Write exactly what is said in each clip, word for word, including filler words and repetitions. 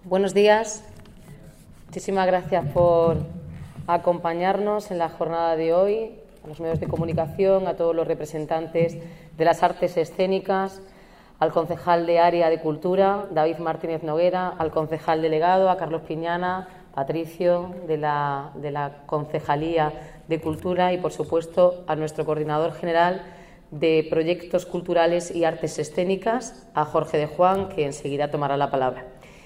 Buenos días. Muchísimas gracias por acompañarnos en la jornada de hoy, a los medios de comunicación, a todos los representantes de las artes escénicas, al concejal de Área de Cultura, David Martínez Noguera, al concejal delegado, a Carlos Piñana, Patricio, de la, de la Concejalía de Cultura y, por supuesto, a nuestro coordinador general de Proyectos Culturales y Artes Escénicas, a Jorge de Juan, que enseguida tomará la palabra.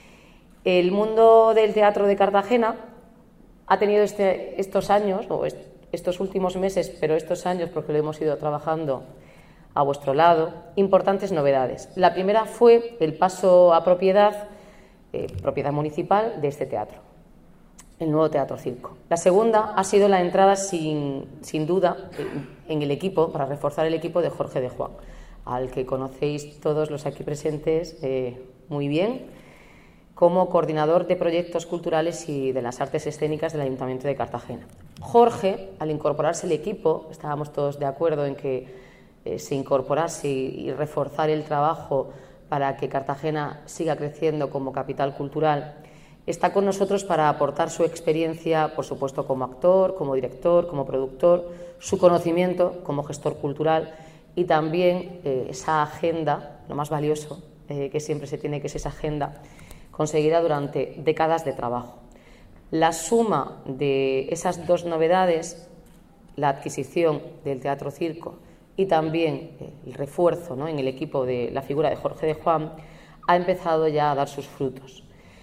El mundo del teatro de Cartagena ha tenido este, estos años, o est, estos últimos meses, pero estos años porque lo hemos ido trabajando a vuestro lado, importantes novedades. La primera fue el paso a propiedad, eh, propiedad municipal de este teatro, el nuevo Teatro Circo. La segunda ha sido la entrada sin, sin duda en el equipo, para reforzar el equipo de Jorge de Juan, al que conocéis todos los aquí presentes eh, muy bien, como coordinador de proyectos culturales y de las artes escénicas del Ayuntamiento de Cartagena. Jorge, al incorporarse al equipo, estábamos todos de acuerdo en que eh, se incorporase y, y reforzar el trabajo para que Cartagena siga creciendo como capital cultural. Está con nosotros para aportar su experiencia, por supuesto, como actor, como director, como productor, su conocimiento como gestor cultural y también eh, esa agenda, lo más valioso eh, que siempre se tiene, que es esa agenda conseguida durante décadas de trabajo. La suma de esas dos novedades, la adquisición del Teatro Circo y también el refuerzo, ¿no?, en el equipo de la figura de Jorge de Juan, ha empezado ya a dar sus frutos.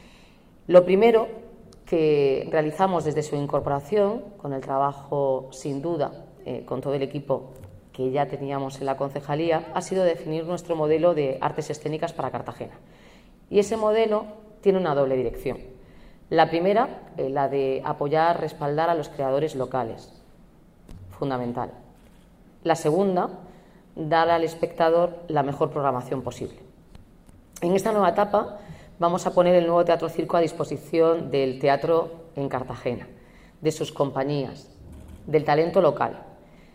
Lo primero que realizamos desde su incorporación, con el trabajo sin duda eh, con todo el equipo que ya teníamos en la concejalía, ha sido definir nuestro modelo de artes escénicas para Cartagena. Y ese modelo tiene una doble dirección. La primera, eh, la de apoyar, respaldar a los creadores locales, fundamental. La segunda, dar al espectador la mejor programación posible. En esta nueva etapa vamos a poner el nuevo Teatro Circo a disposición del teatro en Cartagena, de sus compañías, del talento local.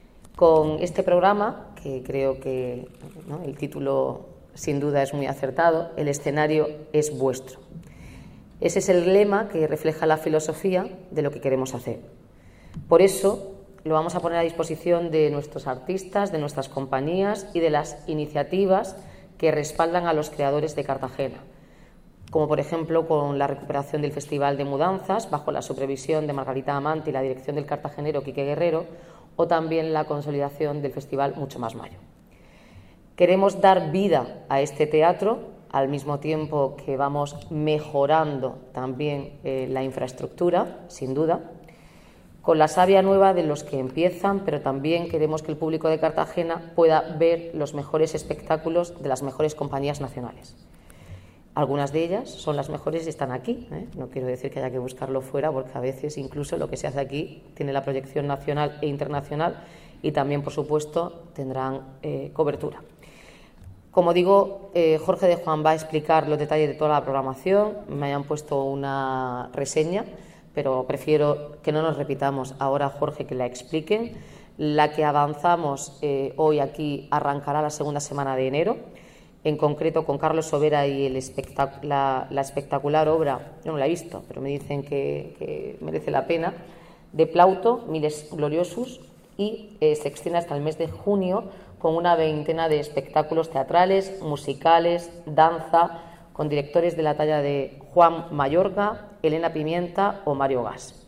Con este programa, que creo que, ¿no?, el título sin duda es muy acertado, el escenario es vuestro. Ese es el lema que refleja la filosofía de lo que queremos hacer. Por eso lo vamos a poner a disposición de nuestros artistas, de nuestras compañías y de las iniciativas que respaldan a los creadores de Cartagena, como por ejemplo con la recuperación del Festival de Mudanzas bajo la supervisión de Margarita Amante y la dirección del cartagenero Quique Guerrero, o también la consolidación del Festival Mucho Más Mayo. Queremos dar vida a este teatro al mismo tiempo que vamos mejorando también eh, la infraestructura, sin duda, con la savia nueva de los que empiezan, pero también queremos que el público de Cartagena pueda ver los mejores espectáculos de las mejores compañías nacionales. Algunas de ellas son las mejores y están aquí, ¿eh? No quiero decir que haya que buscarlo fuera, porque a veces incluso lo que se hace aquí tiene la proyección nacional e internacional y también, por supuesto, tendrán eh, cobertura. Como digo, eh, Jorge de Juan va a explicar los detalles de toda la programación. Me hayan puesto una reseña, pero prefiero que no nos repitamos ahora, Jorge, que la expliquen. La que avanzamos eh, hoy aquí arrancará la segunda semana de enero, en concreto con Carlos Sobera y el espectac la, la espectacular obra, yo no la he visto, pero me dicen que, que merece la pena, de Plauto, Miles Gloriosus, y eh, se extiende hasta el mes de junio con una veintena de espectáculos teatrales, musicales, danza, con directores de la talla de Juan Mayorga, Elena Pimienta o Mario Gas.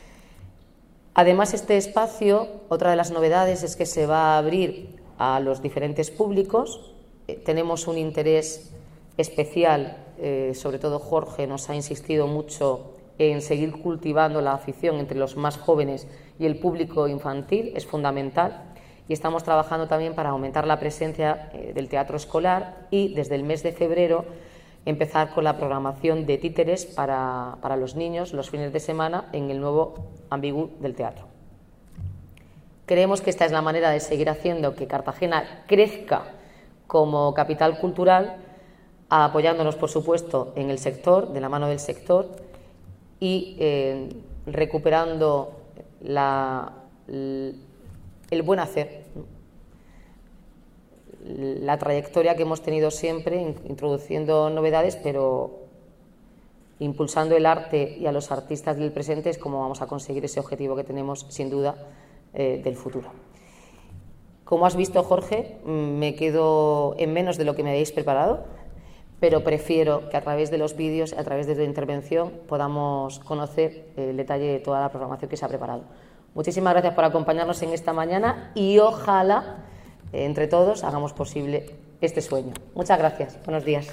Además, este espacio, otra de las novedades es que se va a abrir a los diferentes públicos. Eh, tenemos un interés especial, eh, sobre todo Jorge nos ha insistido mucho en seguir cultivando la afición entre los más jóvenes y el público infantil, es fundamental. Y estamos trabajando también para aumentar la presencia eh, del teatro escolar y desde el mes de febrero empezar con la programación de títeres para, para los niños los fines de semana en el nuevo Ambigú del teatro. Creemos que esta es la manera de seguir haciendo que Cartagena crezca como capital cultural, apoyándonos, por supuesto, en el sector, de la mano del sector y eh, recuperando la, el buen hacer, la trayectoria que hemos tenido siempre, introduciendo novedades, pero impulsando el arte y a los artistas del presente es como vamos a conseguir ese objetivo que tenemos, sin duda, eh, del futuro. Como has visto, Jorge, me quedo en menos de lo que me habéis preparado, pero prefiero que a través de los vídeos, a través de la intervención, podamos conocer el detalle de toda la programación que se ha preparado. Muchísimas gracias por acompañarnos en esta mañana y ojalá, eh, entre todos, hagamos posible este sueño. Muchas gracias. Buenos días.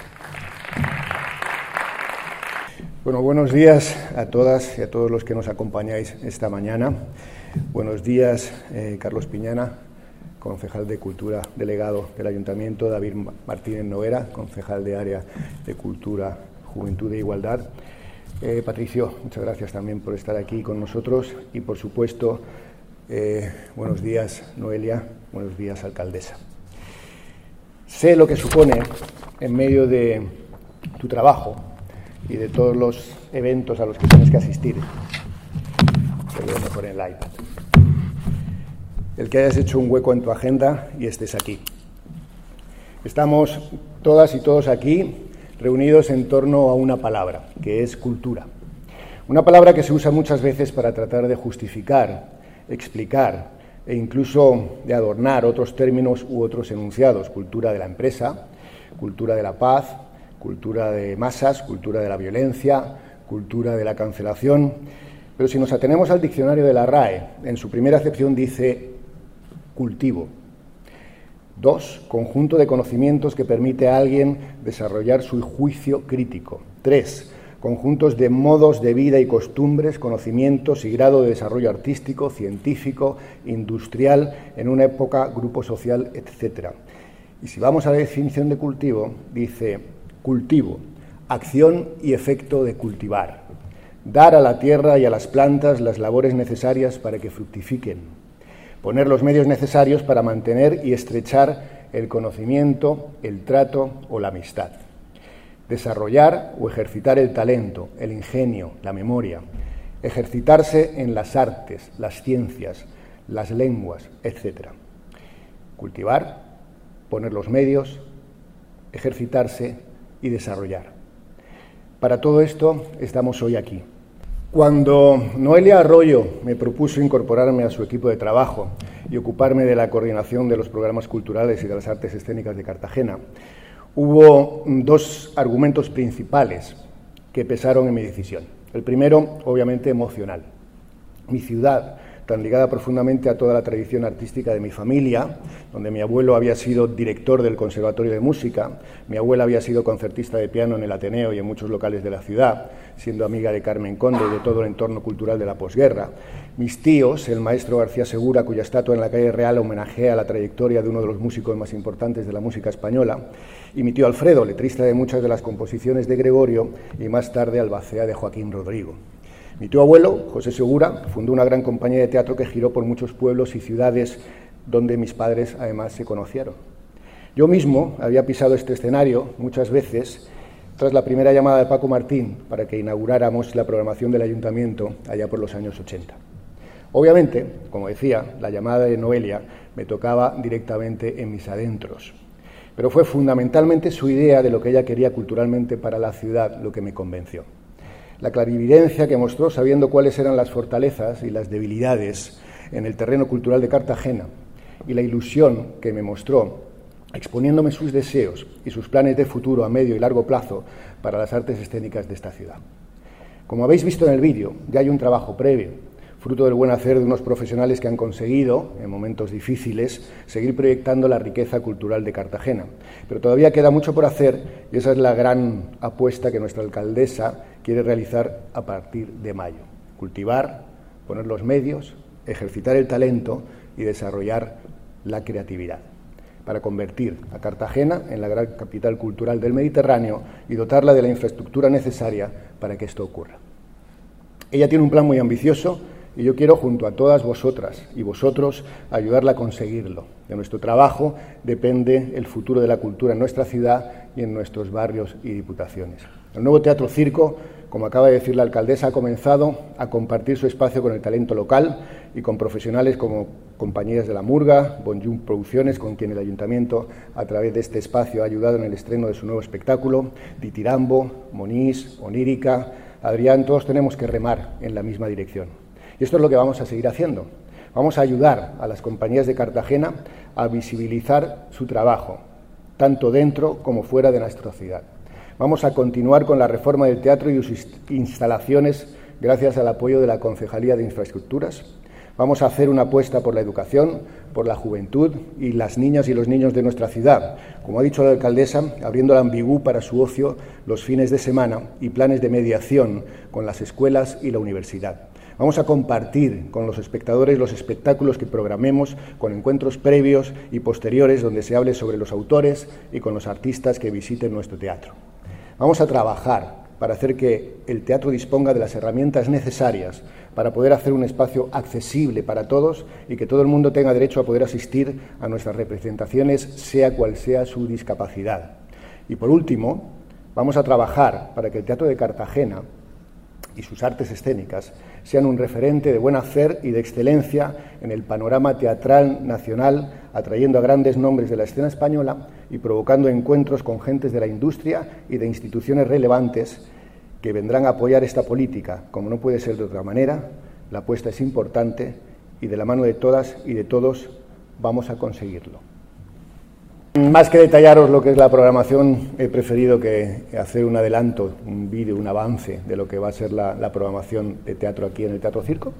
Bueno, buenos días a todas y a todos los que nos acompañáis esta mañana. Buenos días, eh, Carlos Piñana, concejal de Cultura, delegado del Ayuntamiento, David Martínez Noguera, concejal de Área de Cultura, Juventud e Igualdad. Eh, Patricio, muchas gracias también por estar aquí con nosotros y, por supuesto, eh, buenos días, Noelia, buenos días, alcaldesa. Sé lo que supone, en medio de tu trabajo y de todos los eventos a los que tienes que asistir, te veo mejor en el iPad, el que hayas hecho un hueco en tu agenda y estés aquí. Estamos todas y todos aquí reunidos en torno a una palabra, que es cultura. Una palabra que se usa muchas veces para tratar de justificar, explicar e incluso de adornar otros términos u otros enunciados. Cultura de la empresa, cultura de la paz, cultura de masas, cultura de la violencia, cultura de la cancelación. Pero si nos atenemos al diccionario de la R A E, en su primera acepción dice cultivo. Dos, conjunto de conocimientos que permite a alguien desarrollar su juicio crítico. Tres, conjuntos de modos de vida y costumbres, conocimientos y grado de desarrollo artístico, científico, industrial, en una época, grupo social, etcétera. Y si vamos a la definición de cultivo, dice cultivo, acción y efecto de cultivar. Dar a la tierra y a las plantas las labores necesarias para que fructifiquen. Poner los medios necesarios para mantener y estrechar el conocimiento, el trato o la amistad. Desarrollar o ejercitar el talento, el ingenio, la memoria. Ejercitarse en las artes, las ciencias, las lenguas, etcétera. Cultivar, poner los medios, ejercitarse y desarrollar. Para todo esto estamos hoy aquí. Cuando Noelia Arroyo me propuso incorporarme a su equipo de trabajo y ocuparme de la coordinación de los programas culturales y de las artes escénicas de Cartagena, hubo dos argumentos principales que pesaron en mi decisión. El primero, obviamente, emocional. Mi ciudad, tan ligada profundamente a toda la tradición artística de mi familia, donde mi abuelo había sido director del Conservatorio de Música, mi abuela había sido concertista de piano en el Ateneo y en muchos locales de la ciudad, siendo amiga de Carmen Conde y de todo el entorno cultural de la posguerra. Mis tíos, el maestro García Segura, cuya estatua en la calle Real homenajea la trayectoria de uno de los músicos más importantes de la música española, y mi tío Alfredo, letrista de muchas de las composiciones de Gregorio y más tarde albacea de Joaquín Rodrigo. Mi tío abuelo, José Segura, fundó una gran compañía de teatro que giró por muchos pueblos y ciudades donde mis padres además se conocieron. Yo mismo había pisado este escenario muchas veces tras la primera llamada de Paco Martín para que inauguráramos la programación del Ayuntamiento allá por los años ochenta. Obviamente, como decía, la llamada de Noelia me tocaba directamente en mis adentros, pero fue fundamentalmente su idea de lo que ella quería culturalmente para la ciudad lo que me convenció. La clarividencia que mostró sabiendo cuáles eran las fortalezas y las debilidades en el terreno cultural de Cartagena y la ilusión que me mostró exponiéndome sus deseos y sus planes de futuro a medio y largo plazo para las artes escénicas de esta ciudad. Como habéis visto en el vídeo, ya hay un trabajo previo, fruto del buen hacer de unos profesionales que han conseguido, en momentos difíciles, seguir proyectando la riqueza cultural de Cartagena. Pero todavía queda mucho por hacer y esa es la gran apuesta que nuestra alcaldesa quiere realizar a partir de mayo. Cultivar, poner los medios, ejercitar el talento y desarrollar la creatividad, para convertir a Cartagena en la gran capital cultural del Mediterráneo y dotarla de la infraestructura necesaria para que esto ocurra. Ella tiene un plan muy ambicioso y yo quiero, junto a todas vosotras y vosotros, ayudarla a conseguirlo. De nuestro trabajo depende el futuro de la cultura en nuestra ciudad y en nuestros barrios y diputaciones. El nuevo Teatro Circo, como acaba de decir la alcaldesa, ha comenzado a compartir su espacio con el talento local y con profesionales como compañías de La Murga, Bonjour Producciones, con quien el Ayuntamiento, a través de este espacio, ha ayudado en el estreno de su nuevo espectáculo, Ditirambo, Monís, Onírica, Adrián, todos tenemos que remar en la misma dirección. Y esto es lo que vamos a seguir haciendo. Vamos a ayudar a las compañías de Cartagena a visibilizar su trabajo, tanto dentro como fuera de nuestra ciudad. Vamos a continuar con la reforma del teatro y sus instalaciones gracias al apoyo de la Concejalía de Infraestructuras. Vamos a hacer una apuesta por la educación, por la juventud y las niñas y los niños de nuestra ciudad. Como ha dicho la alcaldesa, abriendo la Ambigú para su ocio los fines de semana y planes de mediación con las escuelas y la universidad. Vamos a compartir con los espectadores los espectáculos que programemos con encuentros previos y posteriores donde se hable sobre los autores y con los artistas que visiten nuestro teatro. Vamos a trabajar para hacer que el teatro disponga de las herramientas necesarias para poder hacer un espacio accesible para todos y que todo el mundo tenga derecho a poder asistir a nuestras representaciones, sea cual sea su discapacidad. Y por último, vamos a trabajar para que el Teatro de Cartagena y sus artes escénicas sean un referente de buen hacer y de excelencia en el panorama teatral nacional, atrayendo a grandes nombres de la escena española y provocando encuentros con gentes de la industria y de instituciones relevantes que vendrán a apoyar esta política. Como no puede ser de otra manera, la apuesta es importante y de la mano de todas y de todos vamos a conseguirlo. Más que detallaros lo que es la programación, he preferido que hacer un adelanto, un vídeo, un avance de lo que va a ser la, la programación de teatro aquí en el Teatro Circo.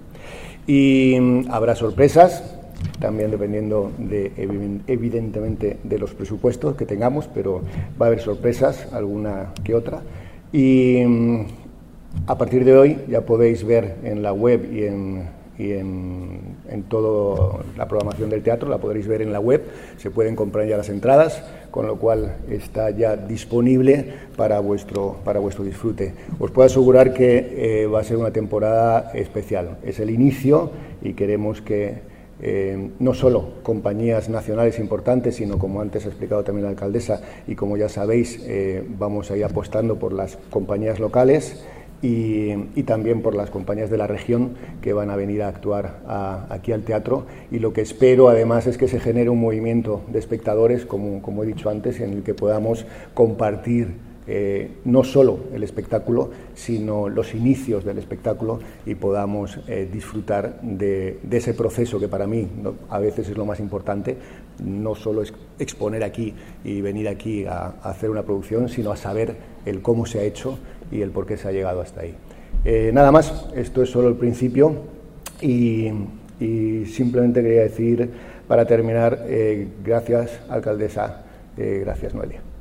Y habrá sorpresas, también dependiendo de, evidentemente, de los presupuestos que tengamos, pero va a haber sorpresas, alguna que otra. Y a partir de hoy ya podéis ver en la web y en... y en, en toda la programación del teatro, la podréis ver en la web, se pueden comprar ya las entradas, con lo cual está ya disponible para vuestro, para vuestro disfrute. Os puedo asegurar que eh, va a ser una temporada especial, es el inicio y queremos que eh, no solo compañías nacionales importantes, sino como antes ha explicado también la alcaldesa y como ya sabéis, eh, vamos a ir apostando por las compañías locales, Y, y también por las compañías de la región que van a venir a actuar a, aquí al teatro, y lo que espero además es que se genere un movimiento de espectadores, como, como he dicho antes, en el que podamos compartir eh, no solo el espectáculo, sino los inicios del espectáculo y podamos eh, disfrutar de, de ese proceso que para mí ¿no? a veces es lo más importante, no solo es exponer aquí y venir aquí a, a hacer una producción, sino a saber el cómo se ha hecho y el por qué se ha llegado hasta ahí. Eh, nada más, esto es solo el principio y, y simplemente quería decir, para terminar, eh, gracias, alcaldesa, eh, gracias, Noelia.